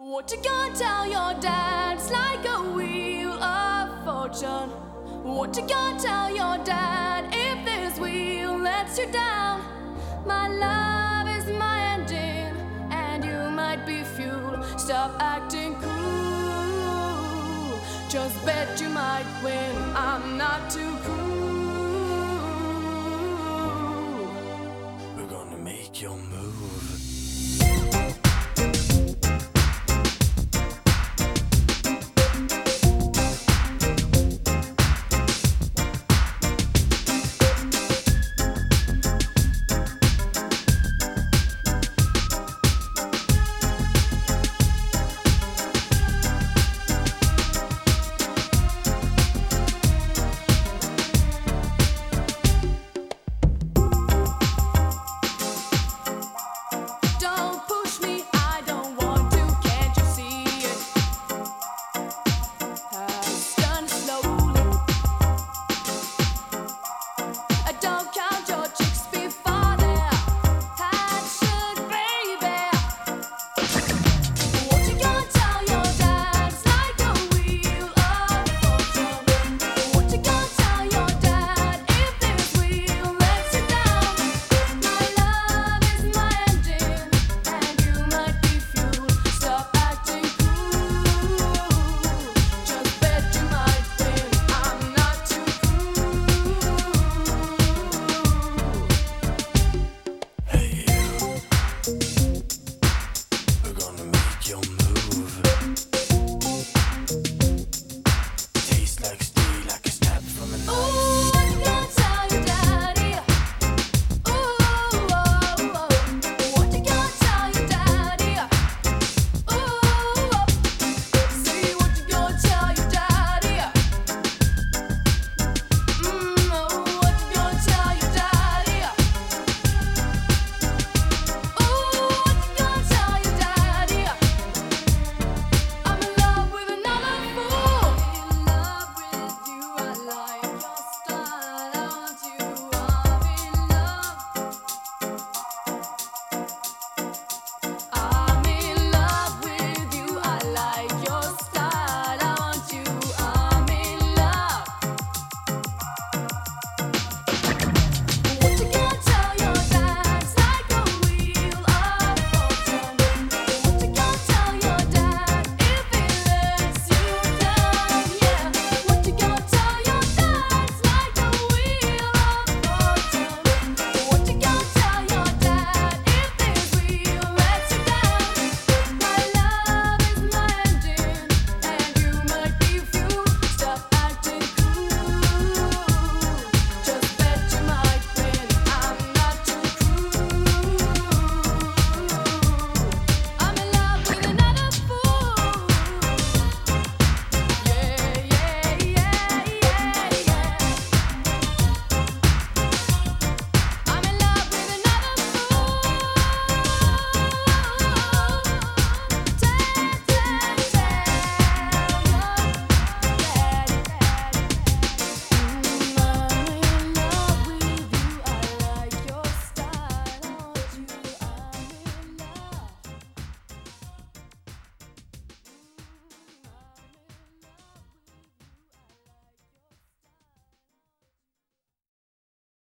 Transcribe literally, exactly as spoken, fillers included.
What you gonna tell your dad? It's like a wheel of fortune. What you gonna tell your dad if this wheel lets you down? My love is my engine, and you might be fuel. Stop acting cool. Just bet you might win. I'm not too